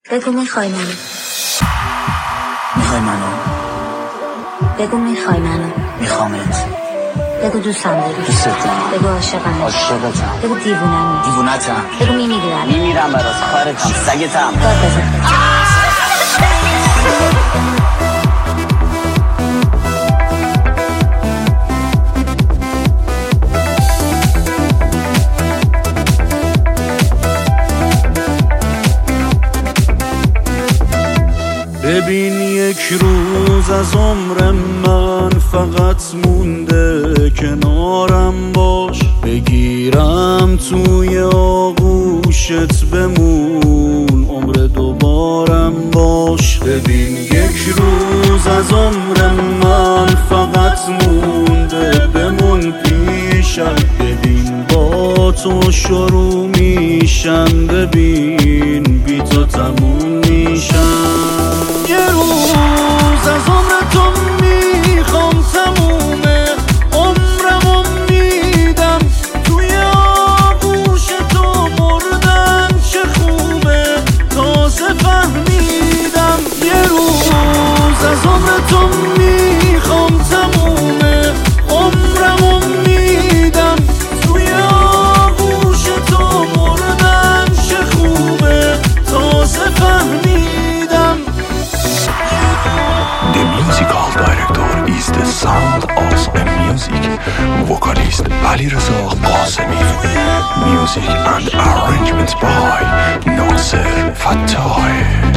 بگو میخوای منو. میخوای منو؟ بگو میخوای منو. میخوامت. بگو دوستم داری. دوستتم. بگو عاشقم. عاشقتم. بگو دیوونم. دیوونتم. بگو میمیرم. میمیرم برات. خواهرتم. سگتم. داد بزن. ببین یک روز از عمر من فقط مونده، کنارم باش، بگیرم توی آغوشت بمون، عمر دوبارم باش. ببین یک روز از عمر من فقط مونده، بمون پیشم، ببین با تو شروع میشم، ببین بی تو تموم میشم. یه روز از عمر تو میخوام تمومه، عمرمو میدم توی آغوش تو، مردن چه خوبه تازه فهمیدم. یه روز از عمر تو میخوام تمومه، عمرمو میدم توی آغوش تو، مردن چه خوبه تازه فهمیدم. The musical director is the sound of the music. Vocalist Alireza Qasemi. Music and arrangements by Nasser Fattah.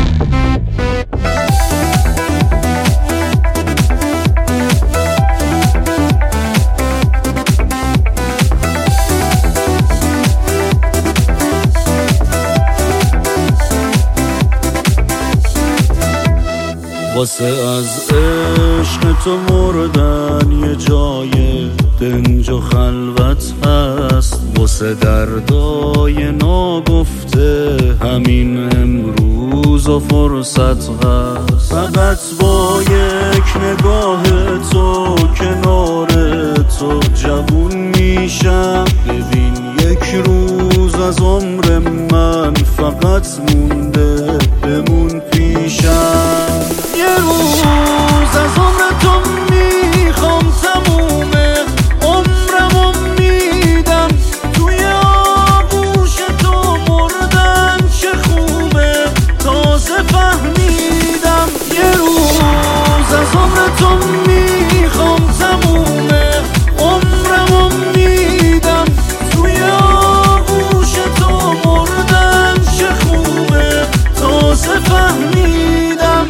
واسه از عشق تو مردن یه جای دنج و خلوت هست، واسه دردای ناگفته همین امروز و فرصت هست. فقط با یک نگاه تو کنار تو جوون میشم. ببین یک روز از عمر من فقط مونده، بمون پیشم. یه روز از عمر تو میخوام تمومه، عمرمو میدم توی آغوش تو، مردن چه خوبه تازه فهمیدم. یه روز از عمر تو میخوام تمومه، عمرمو میدم توی آغوش تو، مردن چه خوبه تازه فهمیدم.